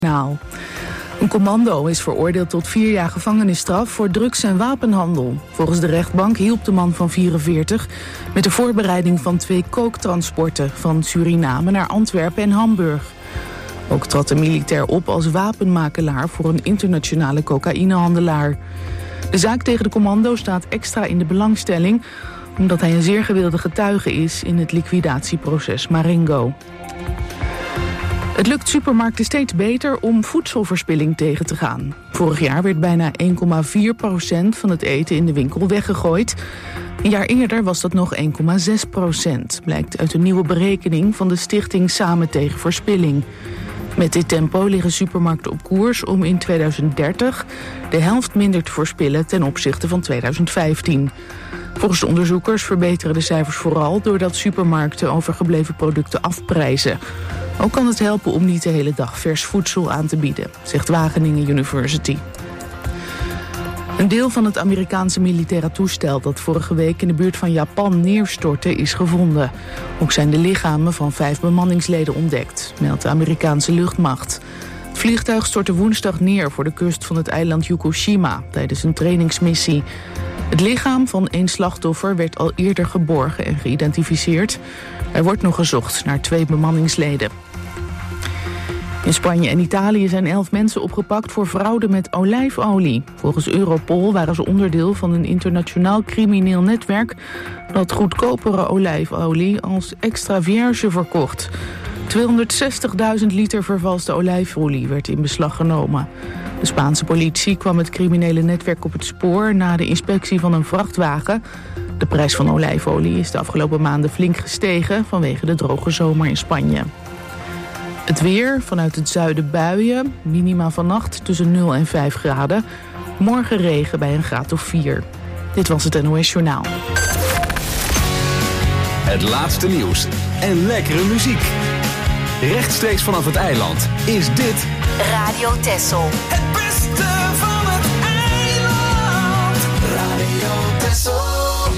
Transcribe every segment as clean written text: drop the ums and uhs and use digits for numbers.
Nou, een commando is veroordeeld tot 4 jaar gevangenisstraf voor drugs- en wapenhandel. Volgens de rechtbank hielp de man van 44 met de voorbereiding van 2 kooktransporten van Suriname naar Antwerpen en Hamburg. Ook trad de militair op als wapenmakelaar voor een internationale cocaïnehandelaar. De zaak tegen de commando staat extra in de belangstelling omdat hij een zeer gewilde getuige is in het liquidatieproces Marengo. Het lukt supermarkten steeds beter om voedselverspilling tegen te gaan. Vorig jaar werd bijna 1,4% van het eten in de winkel weggegooid. Een jaar eerder was dat nog 1,6%, blijkt uit een nieuwe berekening van de stichting Samen tegen Verspilling. Met dit tempo liggen supermarkten op koers om in 2030 de helft minder te verspillen ten opzichte van 2015. Volgens de onderzoekers verbeteren de cijfers vooral doordat supermarkten overgebleven producten afprijzen. Ook kan het helpen om niet de hele dag vers voedsel aan te bieden, zegt Wageningen University. Een deel van het Amerikaanse militaire toestel dat vorige week in de buurt van Japan neerstortte is gevonden. Ook zijn de lichamen van 5 bemanningsleden ontdekt, meldt de Amerikaanse luchtmacht. Het vliegtuig stortte woensdag neer voor de kust van het eiland Fukushima tijdens een trainingsmissie. Het lichaam van 1 slachtoffer werd al eerder geborgen en geïdentificeerd. Er wordt nog gezocht naar 2 bemanningsleden. In Spanje en Italië zijn 11 mensen opgepakt voor fraude met olijfolie. Volgens Europol waren ze onderdeel van een internationaal crimineel netwerk dat goedkopere olijfolie als extra vierge verkocht. 260.000 liter vervalste olijfolie werd in beslag genomen. De Spaanse politie kwam het criminele netwerk op het spoor na de inspectie van een vrachtwagen. De prijs van olijfolie is de afgelopen maanden flink gestegen vanwege de droge zomer in Spanje. Het weer, vanuit het zuiden buien, minima vannacht tussen 0 en 5 graden. Morgen regen bij een graad of 4. Dit was het NOS Journaal. Het laatste nieuws en lekkere muziek. Rechtstreeks vanaf het eiland is dit Radio Texel. Het beste van het eiland. Radio Texel.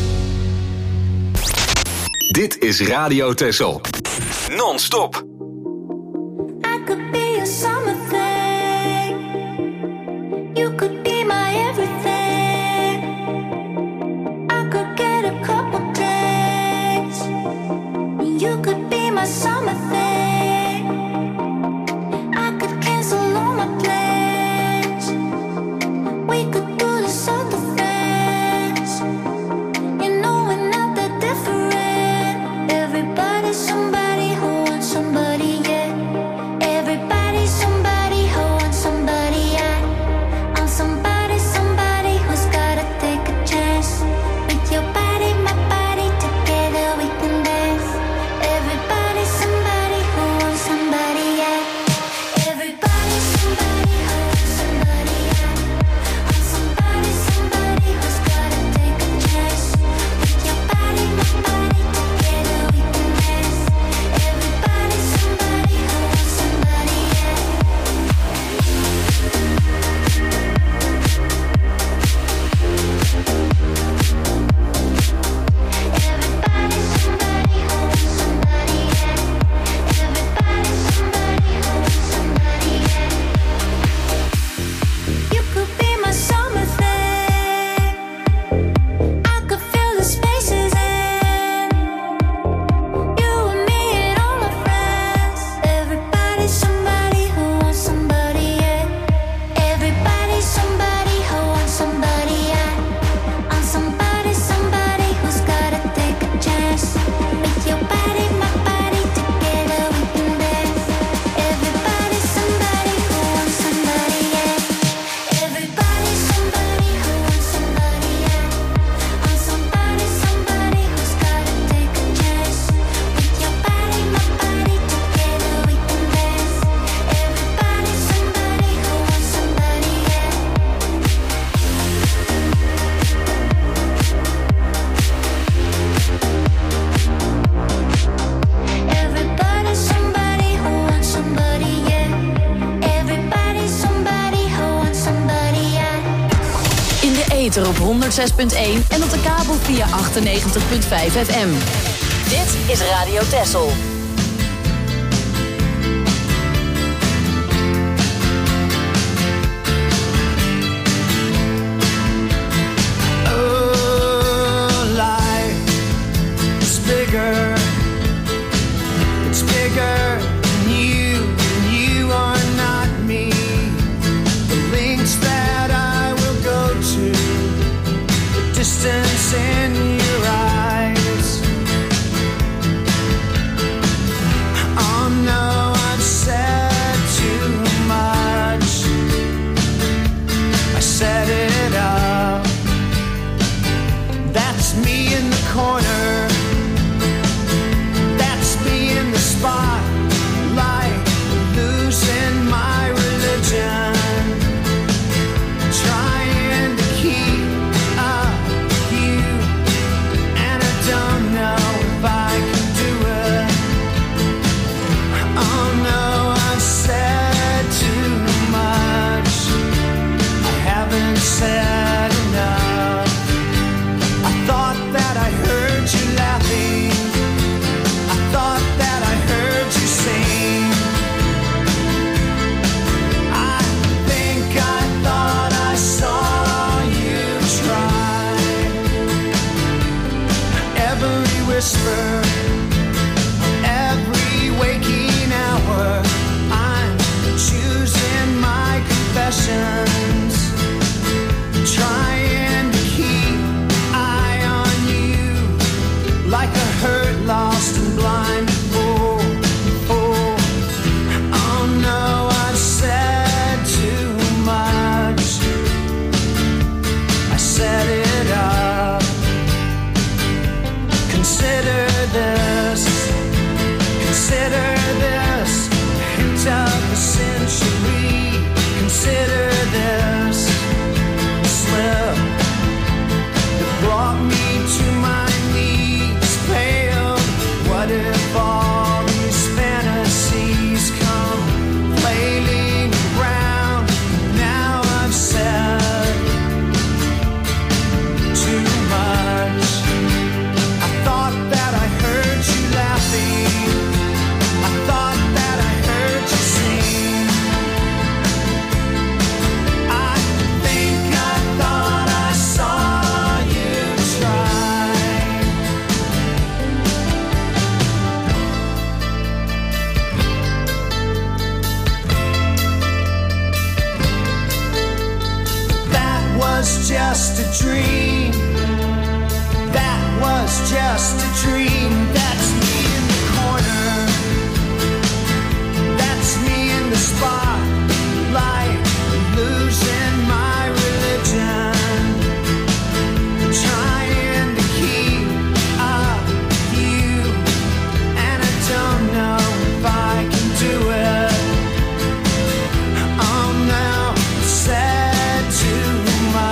Dit is Radio Texel. Non-stop. I could be a summer thing. You could be my everything. I could get a couple days. You could be my summer thing. I could cancel all my plans. We could do this other things. You know we're not that different. Everybody's somebody who wants somebody, yeah. Everybody's somebody who wants somebody, yeah. I'm somebody, somebody who's gotta take a chance. With your body, my body, together we can dance. Everybody's somebody who wants somebody, yeah. Everybody's somebody who wants somebody, yeah. I'm somebody, somebody who's gotta take a chance. With your body, my body, together we can dance. Everybody's somebody who wants somebody, yeah. Everybody's somebody who wants somebody, yeah. Everybody's somebody who wants somebody, yeah. You could be my summer thing. I could fill the spaces in. You and me and all my friends. Everybody's somebody who wants somebody, yeah. Everybody's somebody who wants somebody, yeah. I'm somebody, somebody who's gotta take a chance. With your body, my body, together we can dance. Everybody's somebody who wants somebody, yeah. Everybody's somebody who wants somebody, yeah. I'm somebody, somebody who's gotta take a chance. With your body, my body, together we can dance. Everybody's somebody who wants somebody, yeah. Everybody's somebody who wants somebody, yeah. Everybody's somebody who wants somebody, yeah. In de ether op 106.1 en op de kabel via 98.5 FM. Dit is Radio Texel. illusions, trying to keep eye on you, like a hurt, lost and blind fool. Oh no, I've said too much. I set it up. Consider this hint of the century. Consider this slip that brought me to my knees, pale. What if all these fantasies come flailing around? Now I've said too much. I thought that I heard you laughing. I thought that I heard you sing. I think I thought I saw you try. That was just a dream. That was just a dream. That's me in the corner. That's me in the spotlight, losing my religion, trying to keep up with you, and I don't know if I can do it. Oh no, I've said too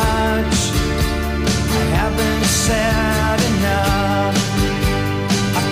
much. I haven't said enough. I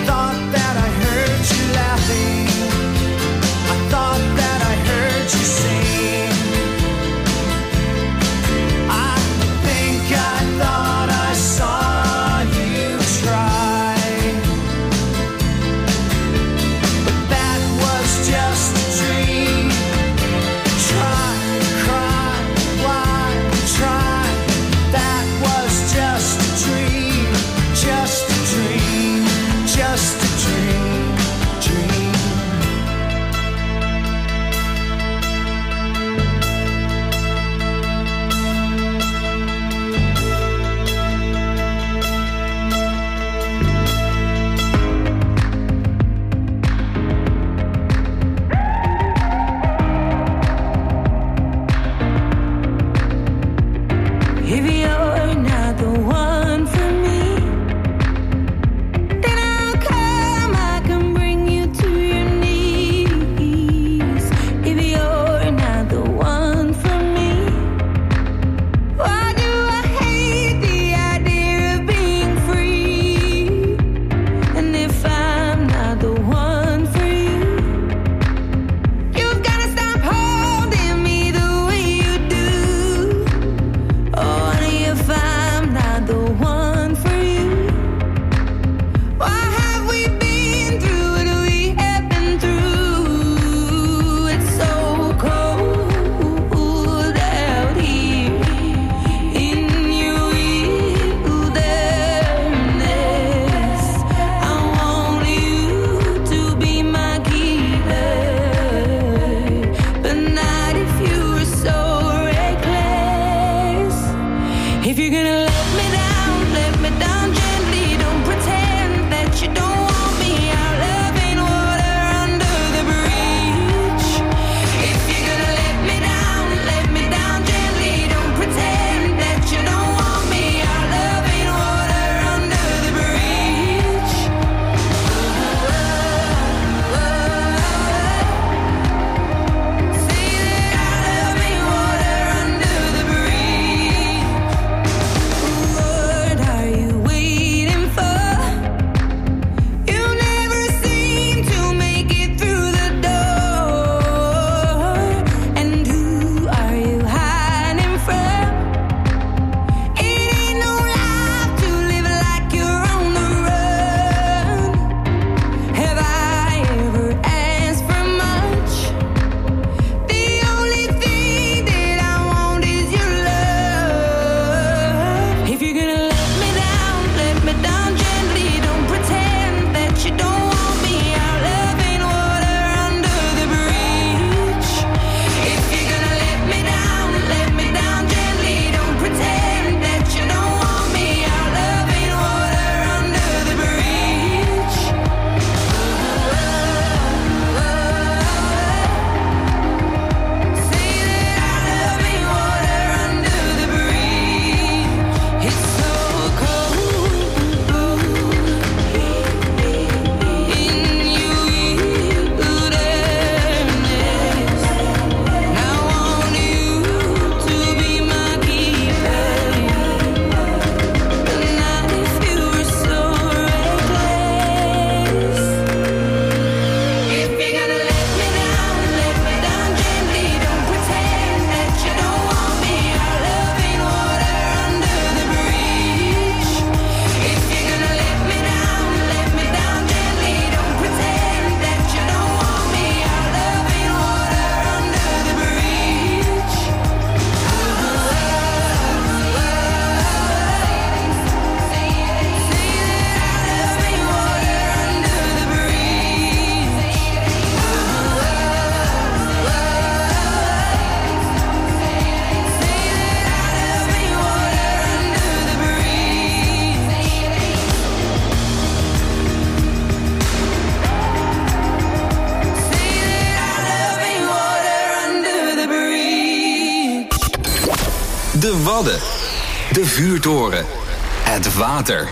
De Wadden. De vuurtoren. Het water.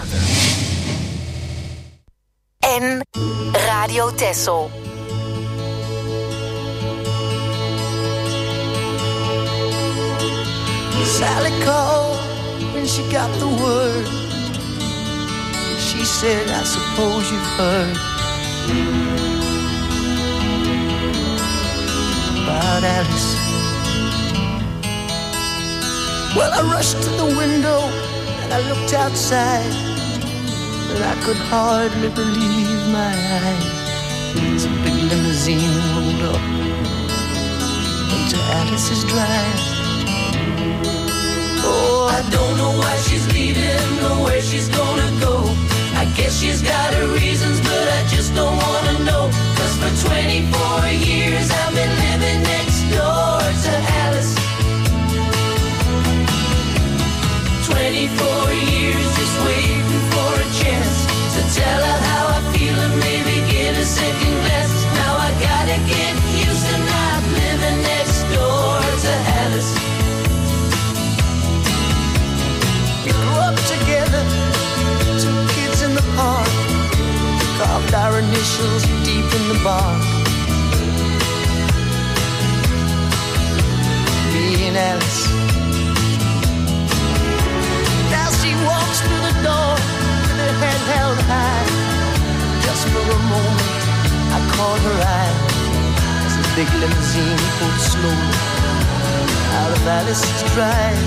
En Radio Texel. Sally called when she got the word. She said, I suppose you've heard about Alice. Well, I rushed to the window and I looked outside, but I could hardly believe my eyes as a big limousine rolled up into Alice's drive. Oh, I don't know why she's leaving or where she's gonna go. I guess she's got her reasons, but I just don't wanna know. 'Cause for 24 years I've been living next door to Alice. 24 years just waiting for a chance to tell her how I feel and maybe get a second glance. Now I gotta get used to not living next door to Alice. We grew up together, two kids in the park, carved our initials deep in the bark. Me and Alice. Now she walks through the door with her head held high. Just for a moment, I caught her eye as the big limousine pulled slowly out of Alice's drive.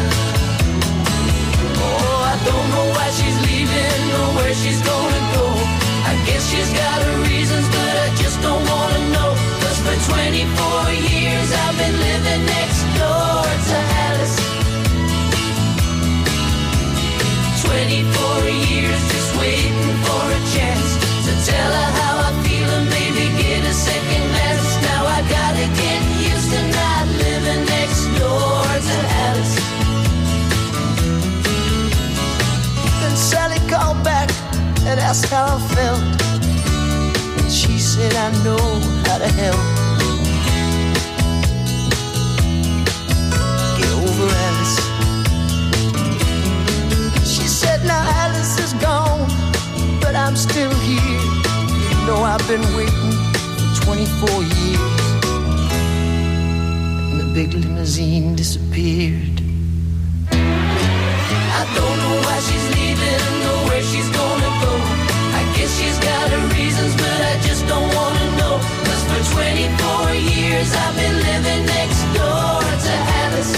Oh, I don't know why she's leaving or where she's gonna go. I guess she's got her reasons, but I just don't wanna know. 'Cause for 24 years I've been living next door to Alice. 24 years just waiting for a chance to tell her how I feel and maybe get a second glance. Now I gotta get used to not living next door to Alice. Then Sally called back and asked how I felt, and she said I know how to help. Get over Alice. She said now Alice is gone, but I'm still here. You know I've been waiting for 24 years. And the big limousine disappeared. I don't know why she's leaving or where she's gonna go. I guess she's got her reasons, but I just don't wanna know. 'Cause for 24 years I've been living next door to Alice.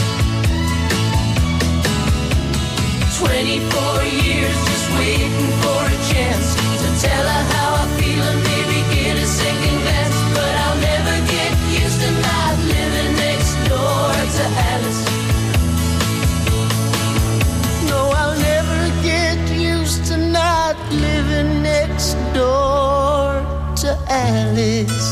24 years just waiting for a chance to tell her how I feel and maybe get a second glance. But I'll never get used to not living next door to Alice. No, I'll never get used to not living next door to Alice.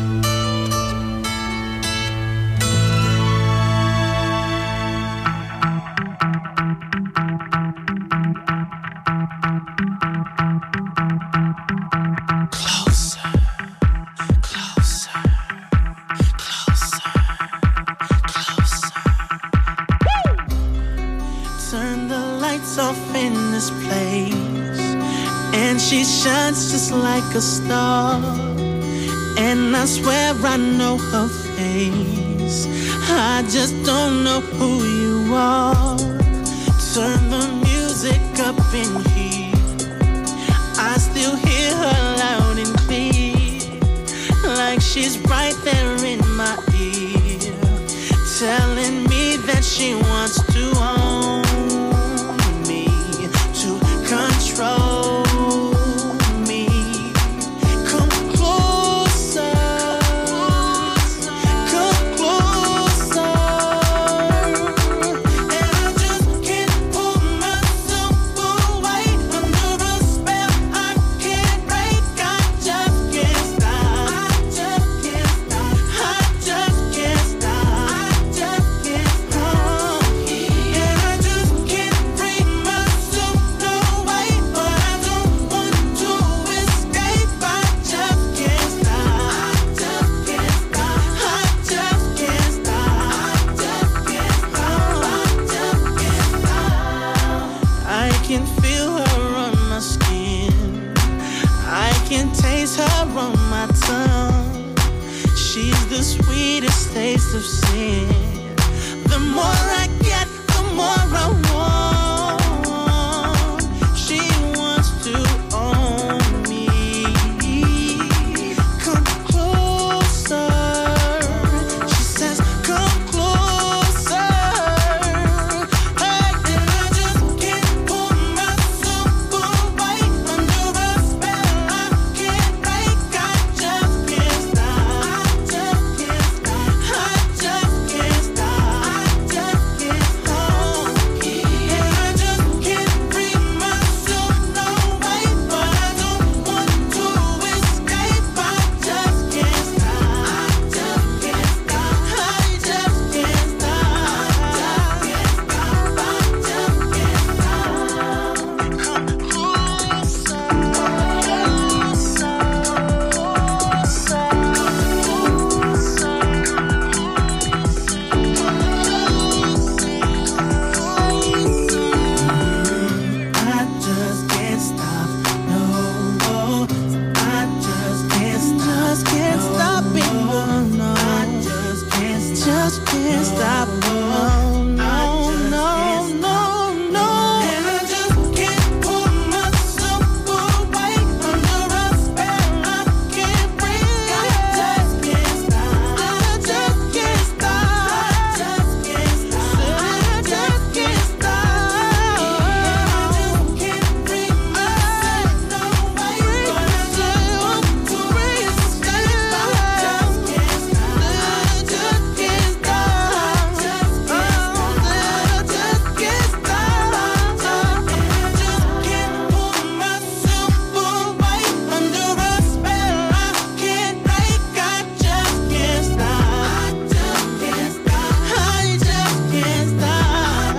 She shines just like a star, and I swear I know her face. I just don't know who you are. Turn the music up in here, I still hear her loud and clear, like she's right there in my ear, telling me that she wants to own me, to control. Just sweetest taste of sin. The more I get, the more I want. She wants to own me. Come closer. She says, come closer. Hey, and I just can't pull myself away under a spell I can't break. I just can't stop. I just can't stop. I just can't stop. I just can't stop. And I just can't free myself no way, but I don't want to escape. I just can't stop. I just can't stop. I just can't stop. I just can't stop. Come closer, I just can't stop, no. I just can't stop it, no. I just can't stop, no, no, no, no, no. And I just can't pull myself away under a spell I can't break. I just can't stop. I just can't stop. I just can't stop. I just can't stop. I just can't free myself no way, but I just want to escape. I just can't stop. I just can't stop. I just can't stop. I just can't stop. I just can't pull myself away under a spell I can't break. I just can't stop. I just can't stop. I just can't stop.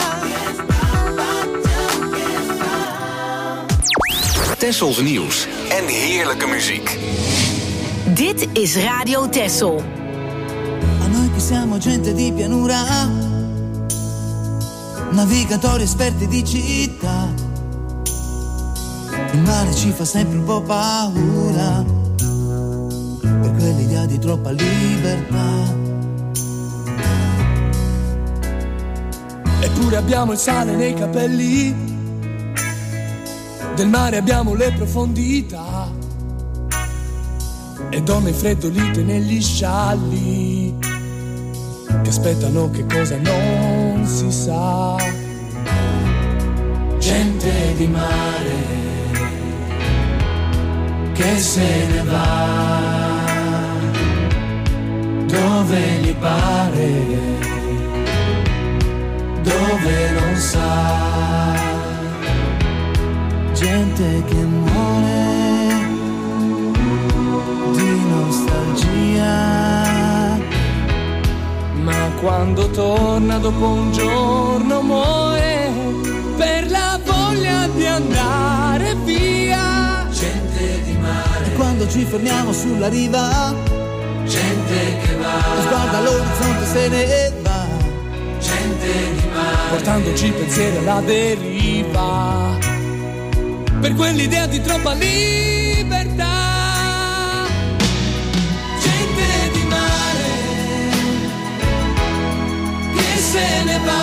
Tessels nieuws en heerlijke muziek. Dit is Radio Tessel. A noi che siamo gente di pianura, navigatori esperti di città, il mare ci fa sempre un po' paura, per quell'idea di troppa libertà. Eppure abbiamo il sale nei capelli, del mare abbiamo le profondità, e donne freddolite negli scialli, che aspettano che cosa non si sa. Gente di mare che se ne va dove gli pare, dove non sa. Gente che muore di nostalgia, Ma quando torna dopo un giorno muore per la voglia di andare via. gente di mare, e quando ci fermiamo sulla riva, Gente che va, guarda l'orizzonte se ne va. gente di mare, portandoci pensieri alla deriva, per quell'idea di troppa libertà. Gente di mare che se ne va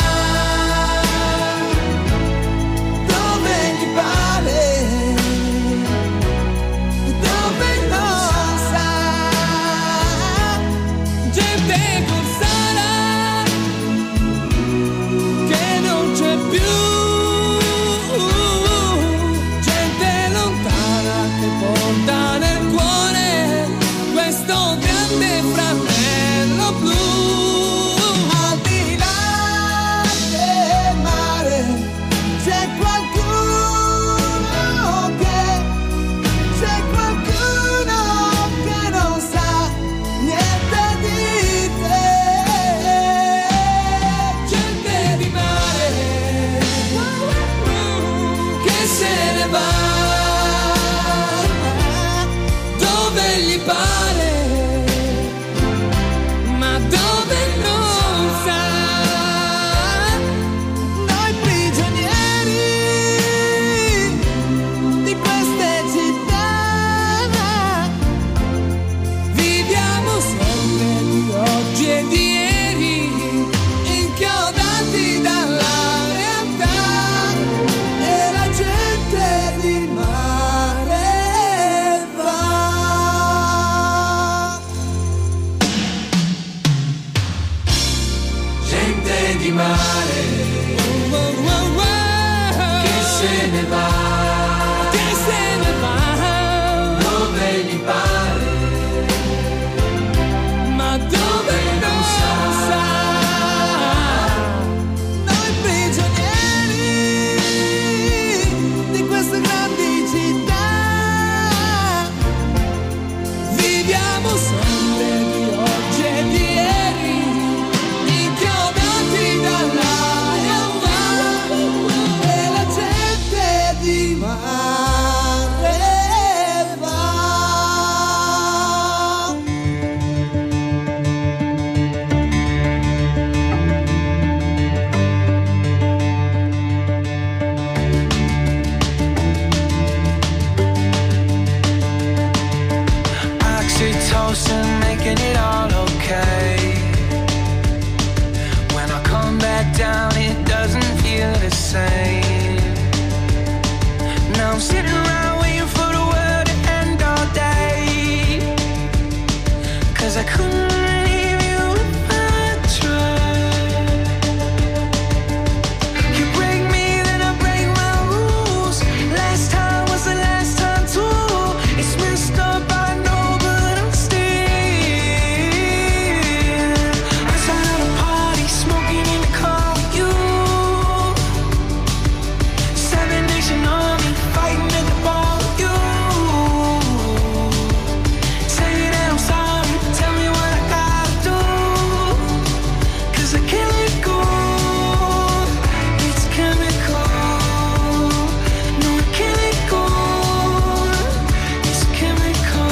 dove gli pare, dove non sa. Gente con sala che non c'è più, gente lontana che porta nel cuore questo grande fratello blu. Al di là di mare che se ne va, dove gli pare, ma dove non sa. Noi prigionieri di queste grandi città viviamo sempre di oggi e di ieri, inchiodati dall'aria e la gente di mare va. oxytocin making it all okay. When I come back down it doesn't feel the same. Now I'm sitting around waiting for the world to end all day, 'cause I couldn't leave you if I tried. You break me then I break my rules. Last time was the last time too. It's messed up I know, but I'm still outside a party smoking in the car with you. Seven Nation Army fighting at the bar with you. Say that I'm sorry, tell me what I gotta do, 'cause I can't let go. It's chemical. No, I can't let go. It's chemical.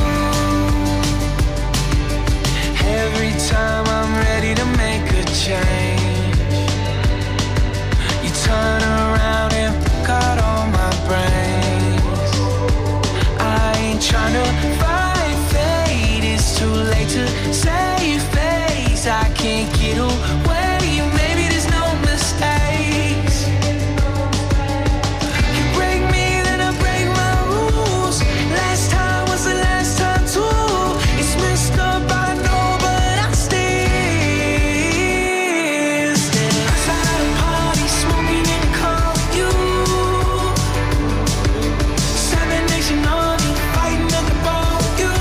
Every time I'm ready to make a change, you turn around and pick out all my brains. I ain't trying to fight fate, it's too late to save face. I can't get away, maybe there's no mistakes. You break me then I break my rules. Last time was the last time too. It's messed up I know, but I'm still outside a party smoking in the car with you. Seven Nation Army fighting at the bar with you.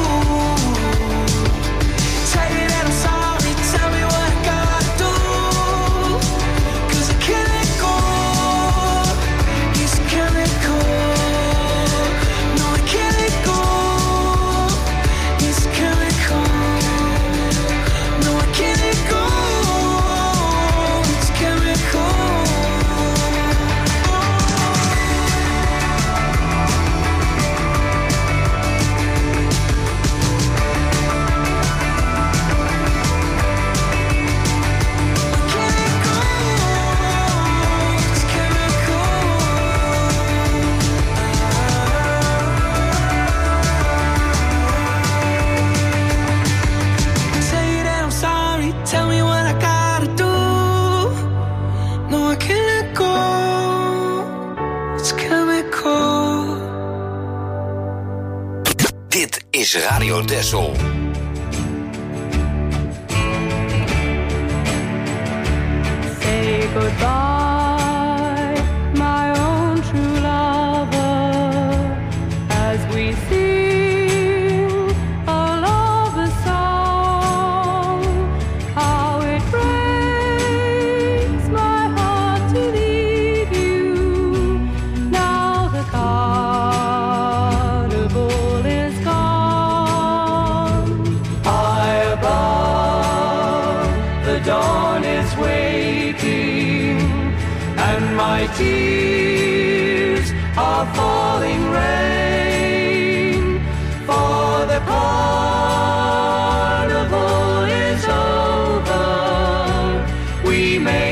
Say that I'm sorry, tell me what I gotta do, 'cause I can't let go. It's chemical. No, I can't let go. It's chemical. No, I can't let go. It's chemical. Say that I'm sorry, tell me what I gotta do. No, I can't let go. It's chemical. Dit is Radio Texel. Say goodbye, my own true lover, as we sing a lover's song. How it breaks my heart to leave you. Now the carnival is gone. High above, the dawn is waking, and my tears are falling rain. For the carnival is over, we may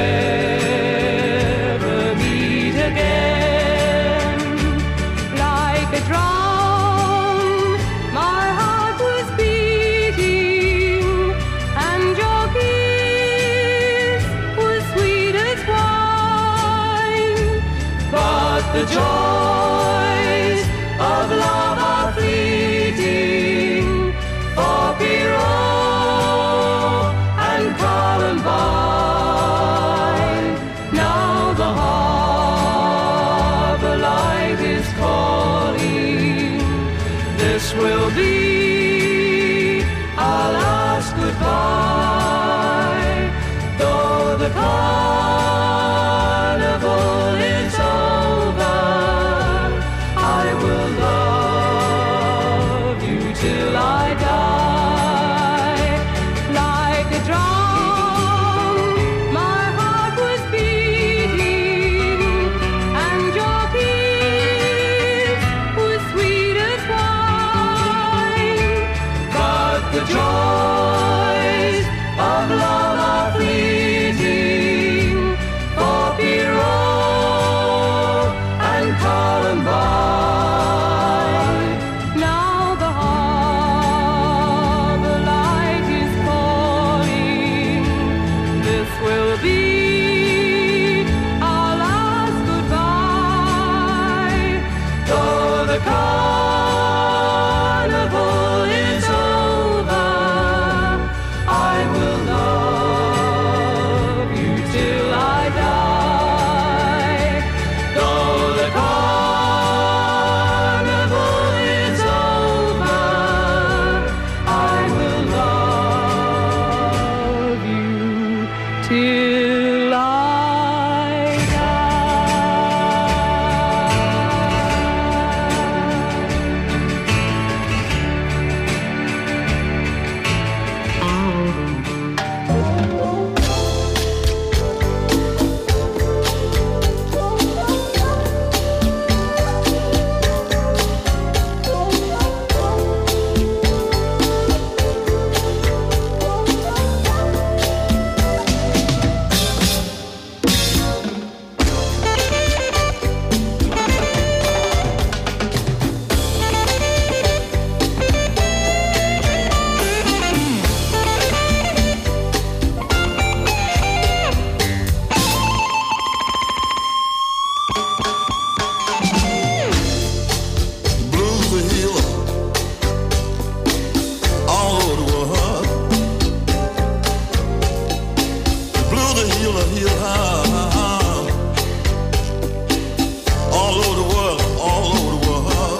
never meet again. Like a drum, my heart was beating, and your kiss was sweet as wine. But the joys of love are fleeting, for Pierrot and Columbine. the carnival is over, I will love you till I die. Like a drum, my heart was beating, and your kiss was sweet as wine. But the joys of love are fleeting, for Pierrot and Columbine. Now the harbor light is calling. This will be our last goodbye. Though the carnival is over, I will love you till I die. Though the carnival is over, I will love you till I blues are healing all over the world. Blues are healing, all over the world, all over the world.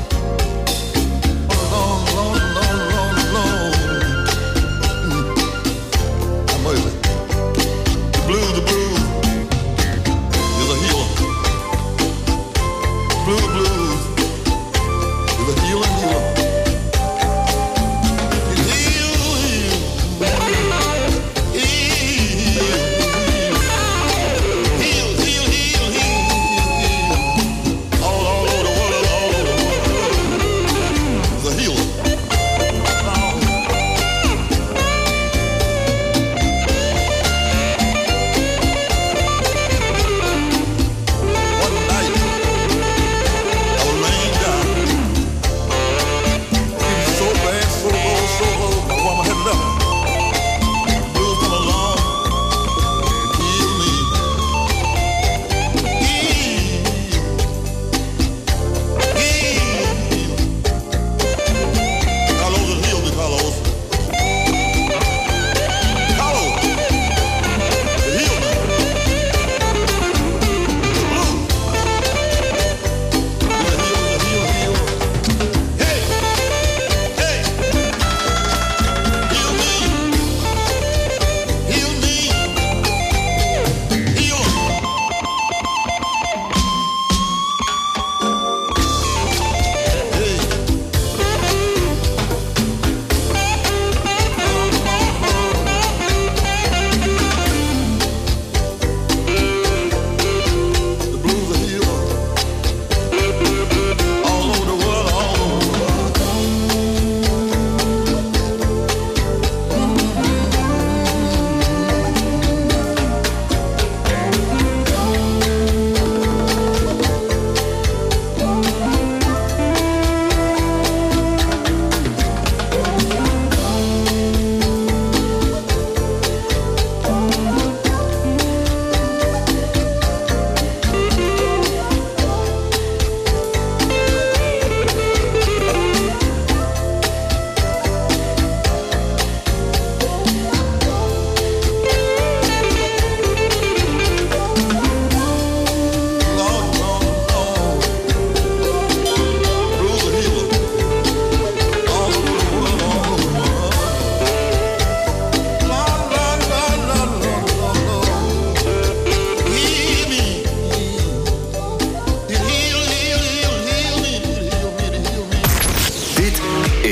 Long, long, long, long, long. I'm moving. The blues is a healer. Blues is a healing. All over the world, is a healer.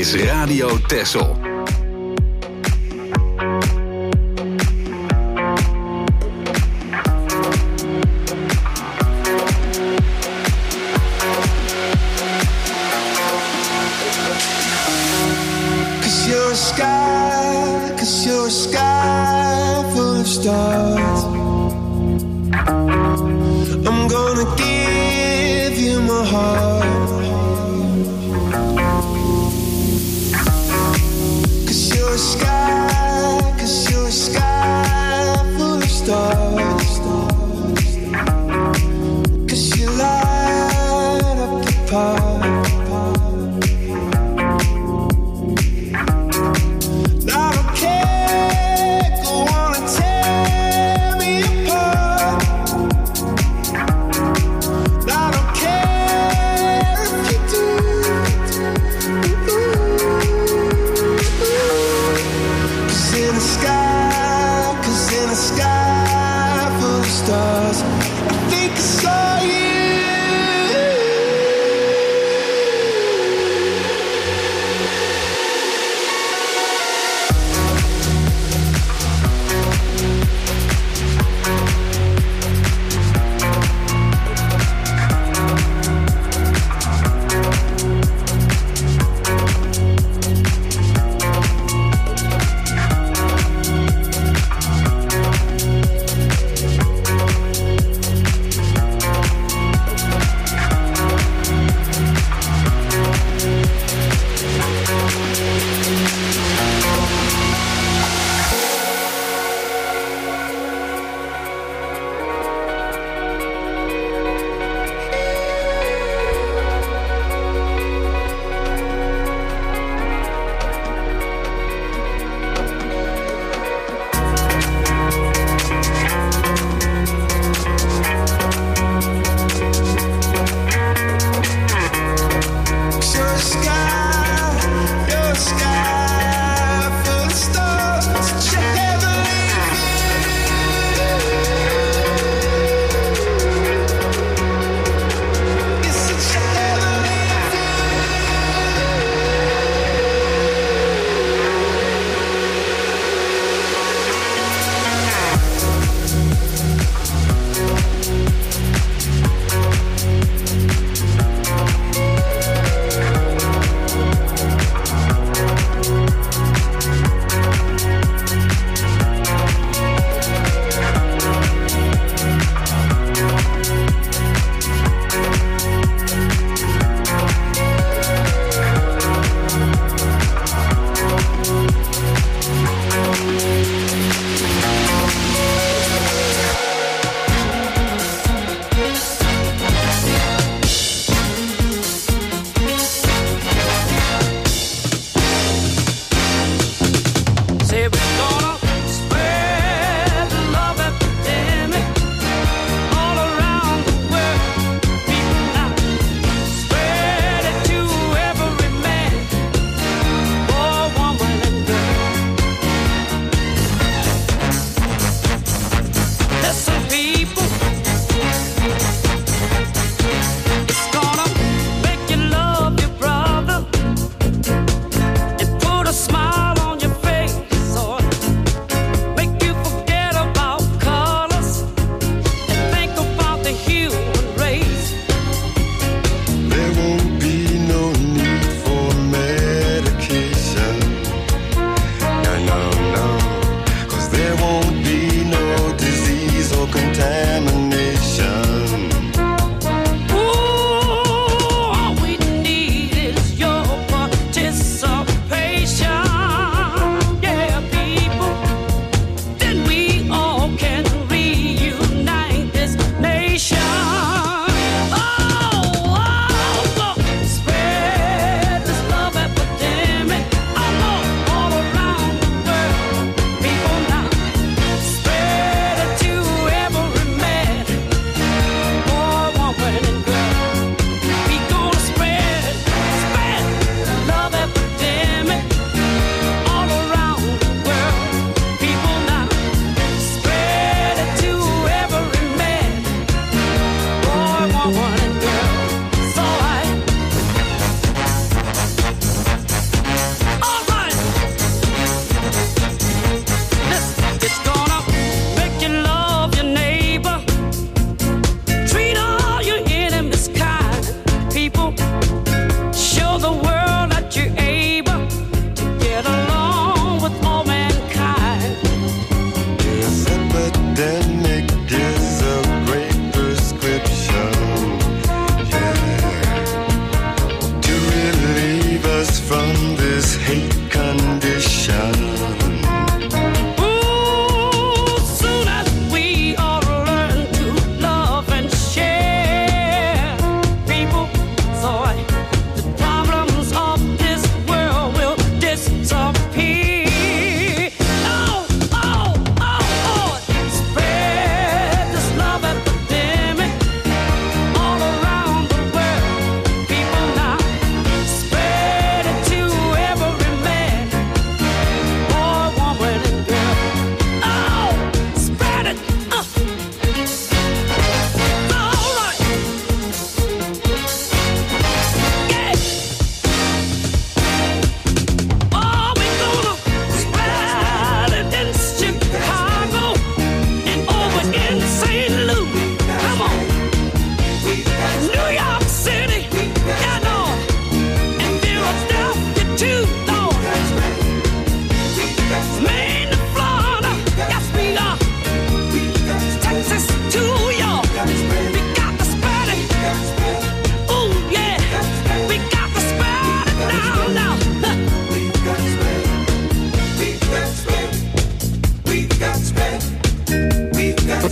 is Radio Texel. Cause you're a sky full of stars. I'm gonna give you my heart. Cause you're a sky full of stars. Cause you light up the park.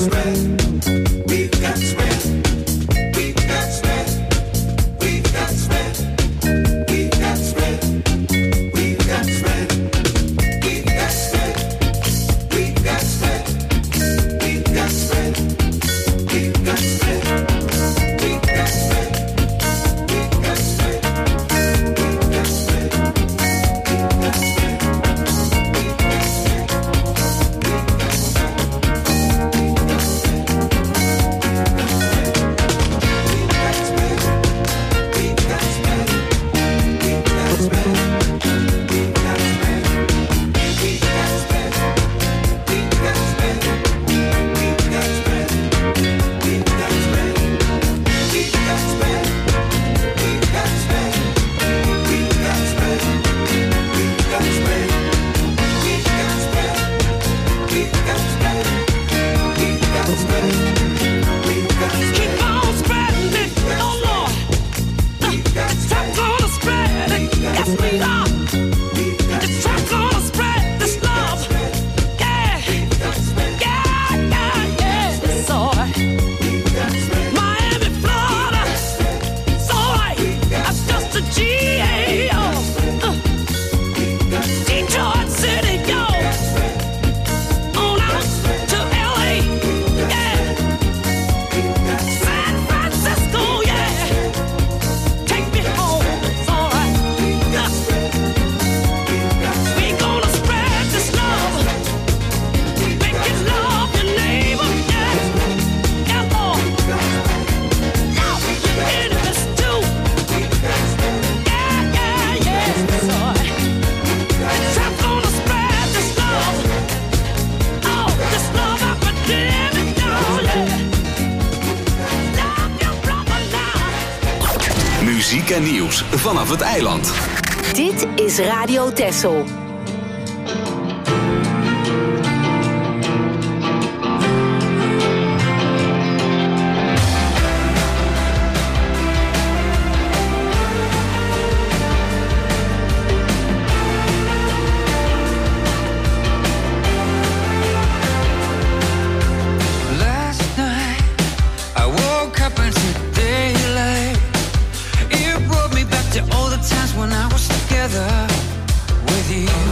Muziek en nieuws vanaf het eiland. Dit is Radio Texel. When I was together with you.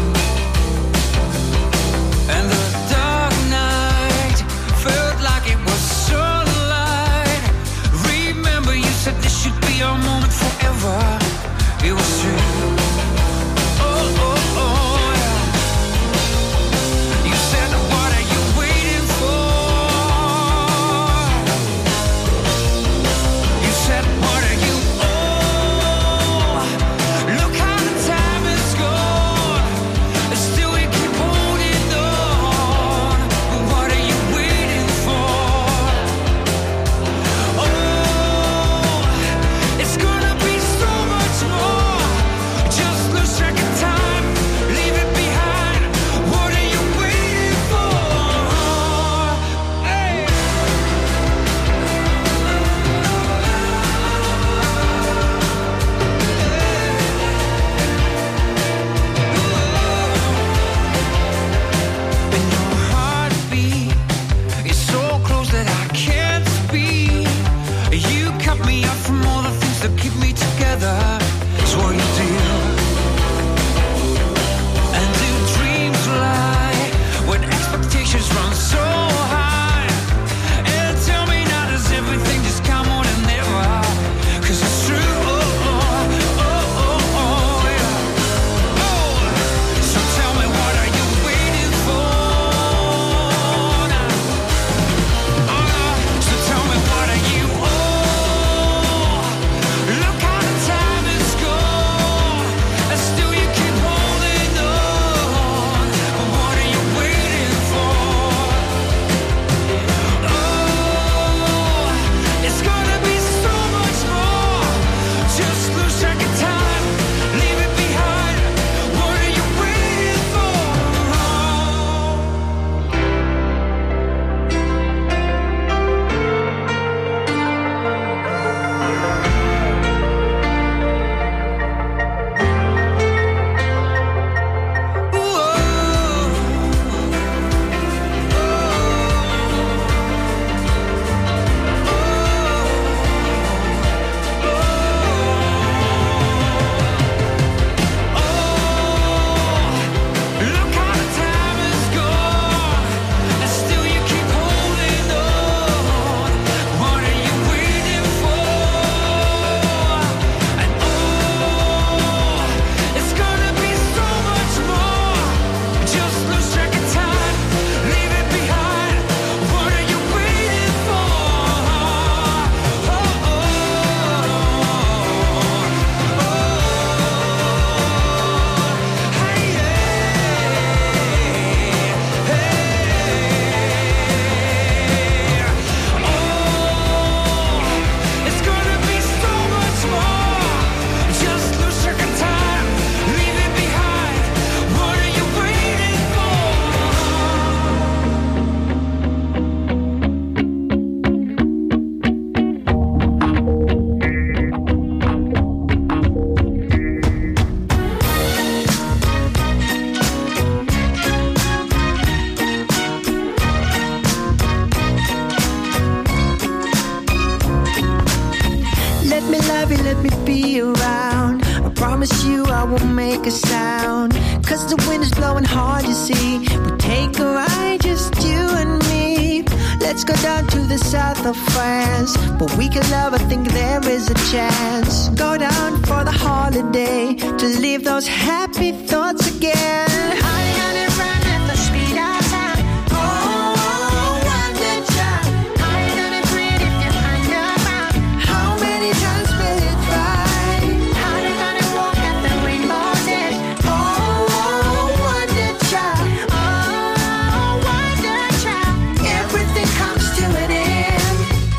let me be around. I promise you I won't make a sound. Cause the wind is blowing hard, you see. We take a ride, just you and me. Let's go down to the south of France. But we can love, I think there is a chance. Go down for the holiday, to leave those happy thoughts again. High on it, run at the speed of sound. Oh, wonder child. High on it, breathe if you're underground. How many times will it try? How they gonna walk at the rainbow's edge? Oh, wonder child. Oh, wonder child. Everything comes to an end.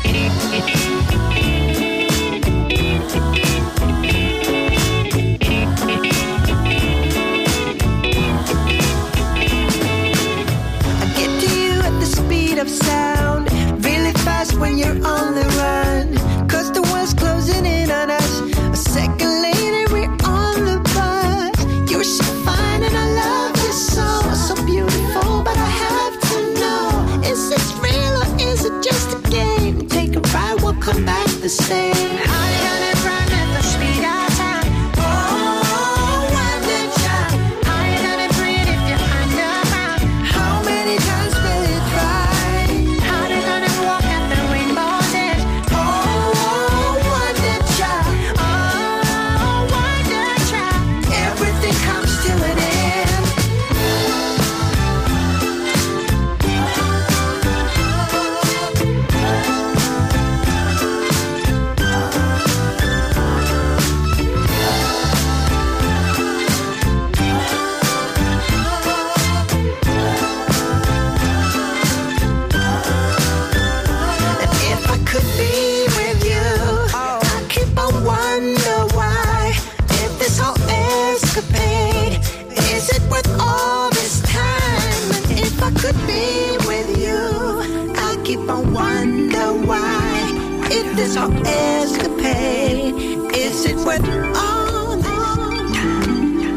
I get to you at the speed of sound, really fast when you're on the run. Cause the world's closing in on us. A second later we're on the bus. You're so fine and I love you so, so beautiful. But I have to know, is this real or is it just a game? Take a ride, we'll come back the same. How you gonna run at the speed of sound? Oh, wonder child. How you gonna breathe if you're underground? How many times will it try? How they gonna walk at the rainbow's edge? Oh, wonder child. Oh, wonder child. Everything comes to an end. And if I could be with you, I keep on wonder why. If this whole escapade, is it worth all this time? And if I could be with you, I keep on wonder why. If this whole escapade, is it worth all this time?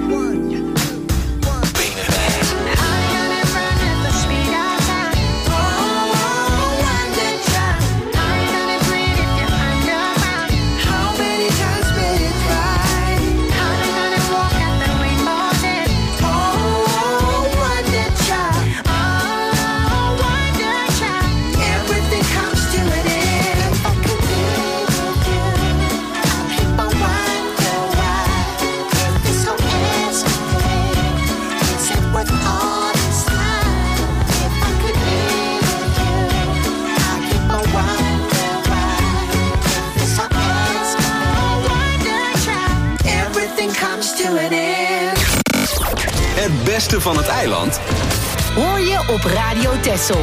How you gonna run at the speed of sound? Oh, wonder child. How you gonna breathe if you're underground? How many times will it try? How they gonna walk at the rainbow's edge? Oh, wonder child. Oh, wonder child. Everything comes to an end. If I could be with you, I'll keep on wonder why. If this whole escapade, is it worth all this time? If I could be with you, I'll keep on wonder why. If this whole escapade, wonder child, everything comes to an end. Het beste van het eiland Hoor je op Radio Texel.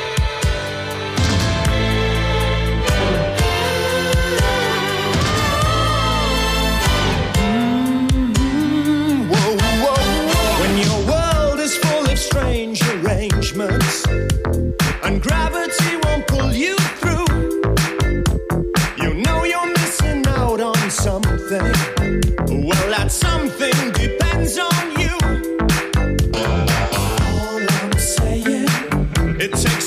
When your world is full of strange arrangements and gravity won't pull you through, you know you're missing out on something. Well, that something depends on you. All I'm saying, it takes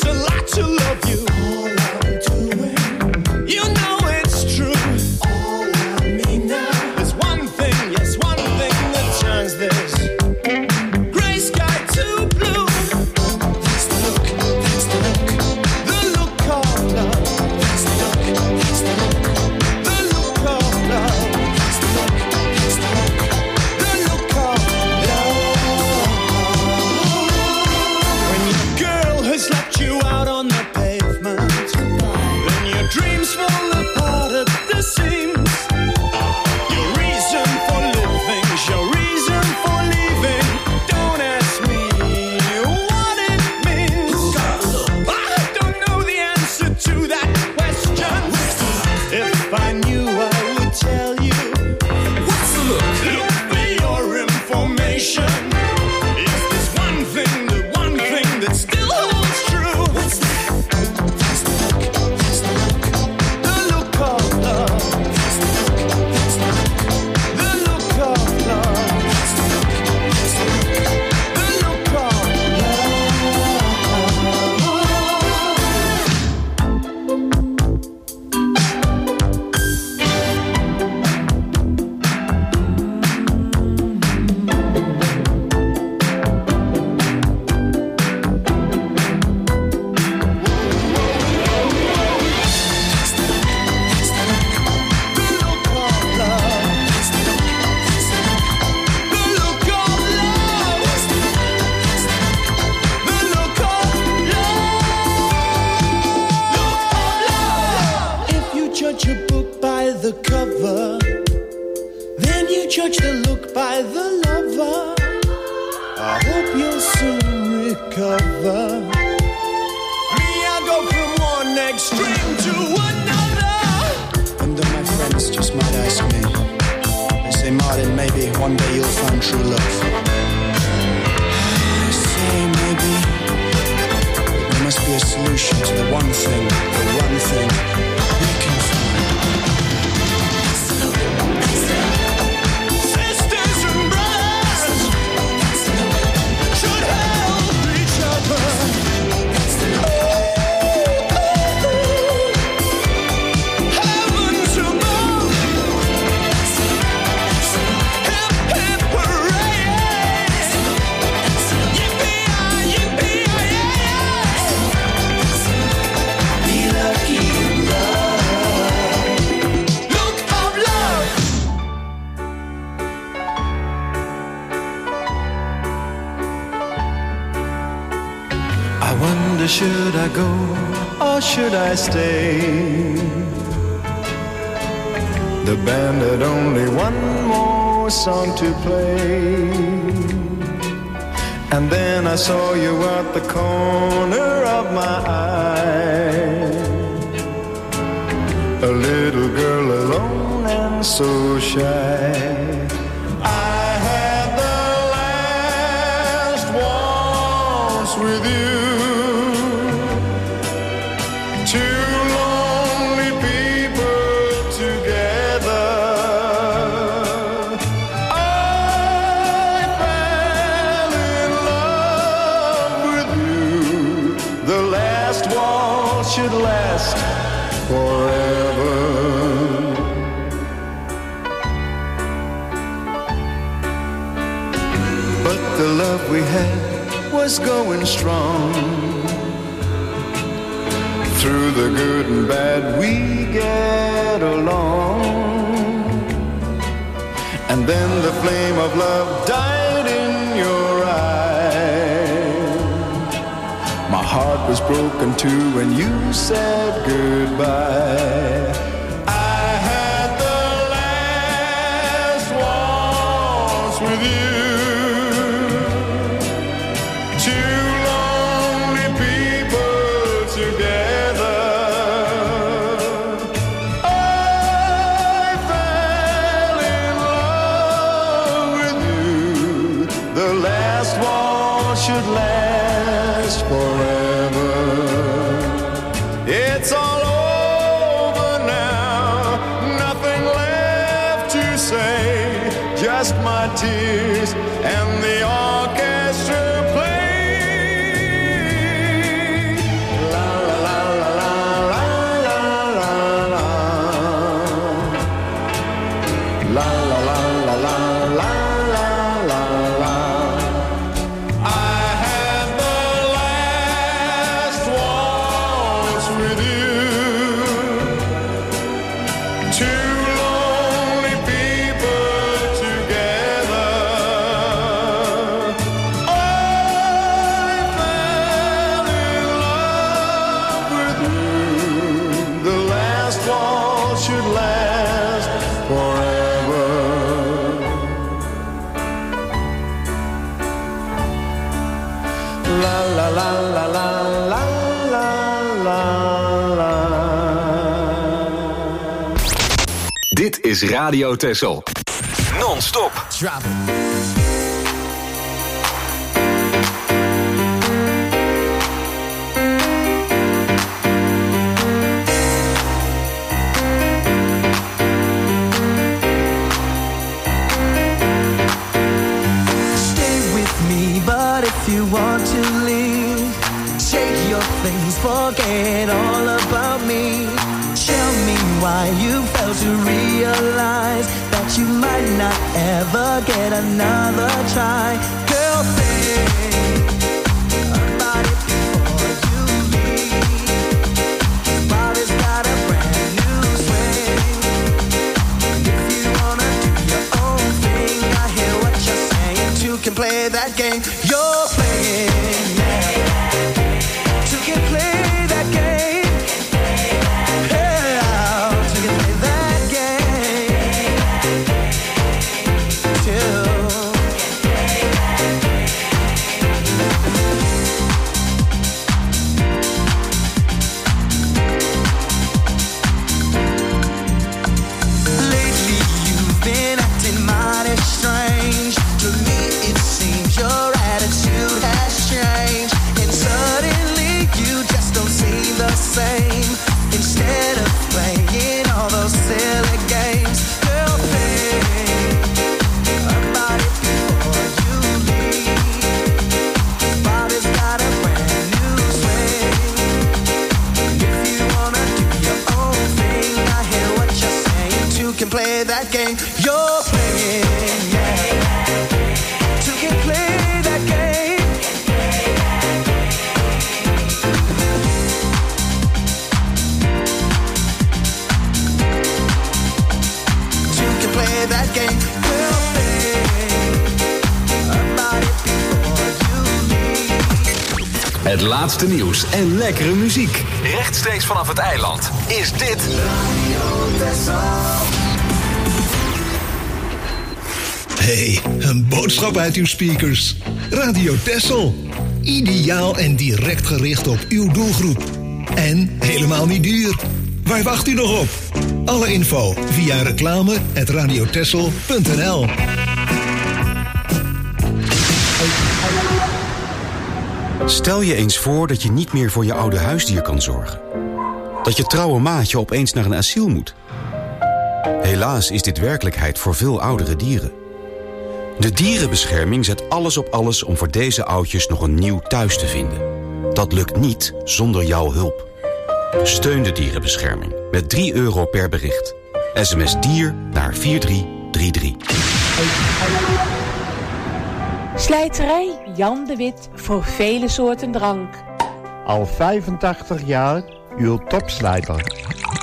by the lover. I hope you'll soon recover. Me, I go from one extreme to another. And then my friends just might ask me, they say, Martin, maybe one day you'll find true love. I say maybe, but there must be a solution to the one thing we can find. Should I go or should I stay? The band had only one more song to play. And then I saw you at the corner of my eye. A little girl alone and so shy. I had the last waltz with you. Should last forever. But the love we had was going strong. Through the good and bad we get along. And then the flame of love died in your eyes. My heart was broken too when you said goodbye. I had the last waltz with you. Two lonely people together. I fell in love with you. The last waltz should last forever. It's all over now, nothing left to say, just my tears and the orchestra play. La la la la la la la la. La la la la la la la la la. With you, two lonely people together. I fell in love with you. The last waltz should last forever. La la la la la la. Dit is Radio Texel. Non-stop. Drop it. Stay with me, but if you want to leave, take your things, forget all about me. Tell me why you failed to realize that you might not ever get another try. Girl, think about it before you leave. Body's got a brand new swing. If you wanna do your own thing, I hear what you're saying. Two can play that game you're playing. Two can play that game. Till that game you're playing, yeah. Two can play that game. Two can play that game we'll play about it before you leave. Het laatste nieuws en lekkere muziek. Rechtstreeks vanaf het eiland is dit Radio Texel. Hey, een boodschap uit uw speakers. Radio Texel. Ideaal en direct gericht op uw doelgroep. En helemaal niet duur. Waar wacht u nog op? Alle info via reclame@radiotexel.nl. Stel je eens voor dat je niet meer voor je oude huisdier kan zorgen. Dat je trouwe maatje opeens naar een asiel moet. Helaas is dit werkelijkheid voor veel oudere dieren. De dierenbescherming zet alles op alles om voor deze oudjes nog een nieuw thuis te vinden. Dat lukt niet zonder jouw hulp. Steun de dierenbescherming met €3 per bericht. SMS dier naar 4333. Slijterij Jan de Wit voor vele soorten drank. Al 85 jaar uw topslijter.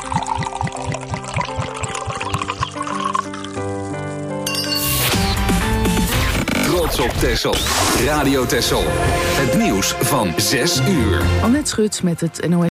Trots op Texel. Radio Texel. Het nieuws van 6 uur. Annette Schut met het NOS.